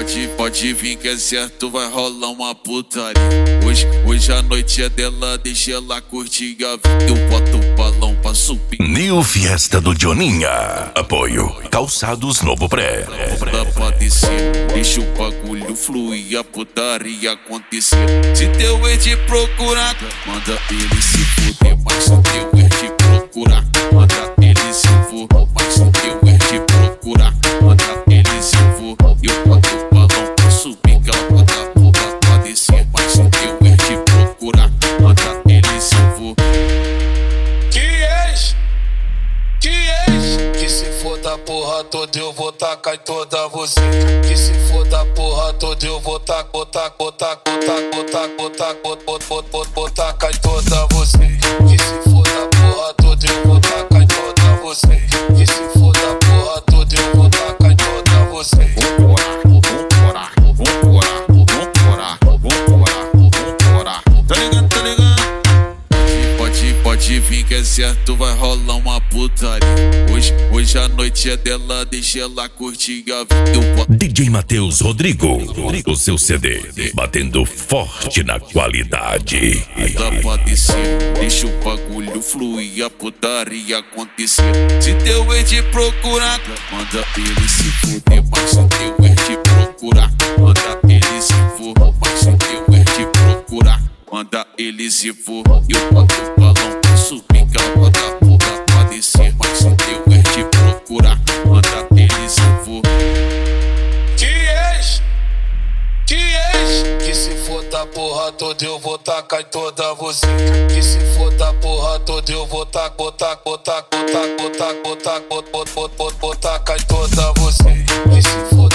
Pode vir que é certo, vai rolar uma putaria. Hoje a noite é dela, deixa ela curtir a vida. Eu boto o balão pra subir. New Fiesta do Joninha. Apoio Calçados Novo Pré. Dá pra descer, deixa o bagulho fluir, a putaria acontecer. Se teu ex te procurar, manda ele se fuder. Mas se teu ex te procurar, manda ele se fuder. Mas se teu ex te procurar, manda ele se fuder. Eu boto o balão pra subir, que ela bota a porra pra descer. Mas se teu ex te procurar, manda ele se fuder. Que se for da porra toda eu vou tacar em toda você. Que se for da porra toda eu vou tacar em toda você. Que se for da porra toda eu vou tacar em toda você. Que se for da porra toda eu vou tacar em toda você. Tá ligado? Pode vir que é certo, vai rolar uma putaria. Hoje a noite é dela, deixa ela curtir a vida. DJ Matheus Rodrigo, o seu CD, batendo forte na qualidade. Dá pra descer, deixa o bagulho fluir, a putaria acontecer. Se teu ex te procurar, manda ele se fuder. Mas se teu ex te procurar, manda ele se fuder. Mas se teu ex te procurar, manda ele se fuder. Eu boto o balão pra subir, que ela bota a porra pra descer. Mas se teu ex te procurar, manda ele se fuder. Que se for da porra toda eu vou tacar em toda você. Que se for da porra toda eu vou tacar em toda você. Que se for